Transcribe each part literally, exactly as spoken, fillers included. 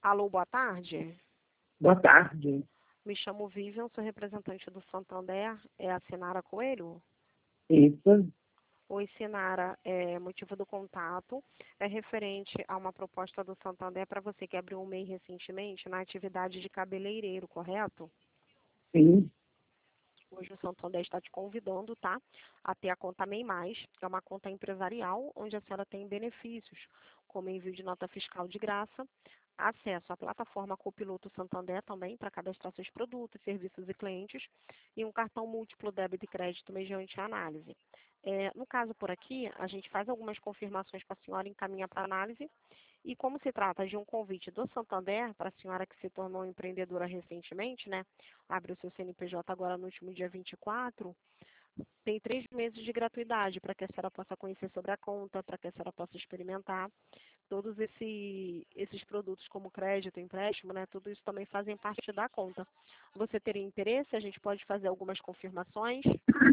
Alô, boa tarde. Boa tarde. Me chamo Vivian, sou representante do Santander. É a Sinara Coelho? Isso. Oi, Sinara. É, motivo do contato é referente a uma proposta do Santander para você que abriu um M E I recentemente na atividade de cabeleireiro, correto? Sim. Hoje o Santander está te convidando, tá? A ter a conta MEI Mais, que é uma conta empresarial, onde a senhora tem benefícios, como envio de nota fiscal de graça, acesso à plataforma Copiloto Santander também, para cadastrar seus produtos, serviços e clientes, e um cartão múltiplo débito e crédito mediante análise. É, no caso por aqui, a gente faz algumas confirmações para a senhora, encaminha para análise, e como se trata de um convite do Santander, para a senhora que se tornou empreendedora recentemente, né? Abre o seu C N P J agora no último dia vinte e quatro, tem três meses de gratuidade para que a senhora possa conhecer sobre a conta, para que a senhora possa experimentar. Todos esse, esses produtos como crédito, empréstimo, né? Tudo isso também fazem parte da conta. Você teria interesse? A gente pode fazer algumas confirmações.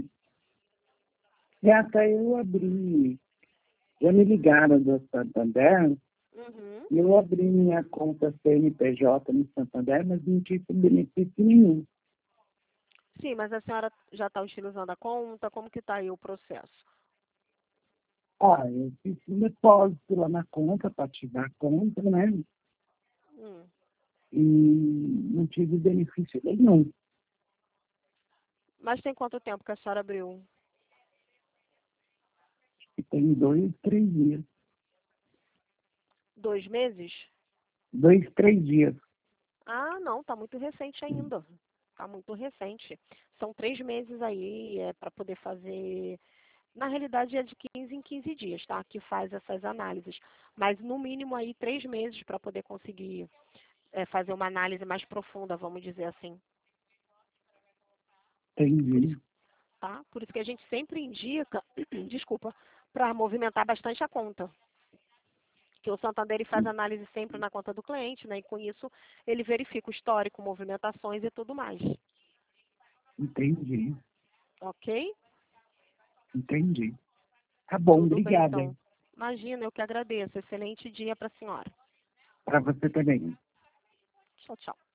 Gata, eu abri, já me ligaram do Santander, Uhum. e eu abri minha conta C N P J no Santander, mas não tive benefício nenhum. Sim, mas a senhora já está utilizando a conta? Como que está aí o processo? Ah, eu fiz um depósito lá na conta para ativar a conta, né? Hum. E não tive benefício nenhum. Mas tem quanto tempo que a senhora abriu? E tem dois, três dias. Dois meses? Dois, três dias. Ah, não, tá muito recente ainda. Tá muito recente. São três meses aí é, para poder fazer. Na realidade é de quinze em quinze dias, tá? Que faz essas análises. Mas no mínimo aí três meses para poder conseguir é, fazer uma análise mais profunda, vamos dizer assim. Por isso, Entendi. tá? Por isso que a gente sempre indica, desculpa, para movimentar bastante a conta. Que o Santander ele faz análise sempre na conta do cliente, né? E com isso ele verifica o histórico, movimentações e tudo mais. Entendi. Ok? Entendi. Tá bom, Tudo bem, obrigada. então. Imagina, eu que agradeço. Excelente dia para a senhora. Para você também. Tchau, tchau.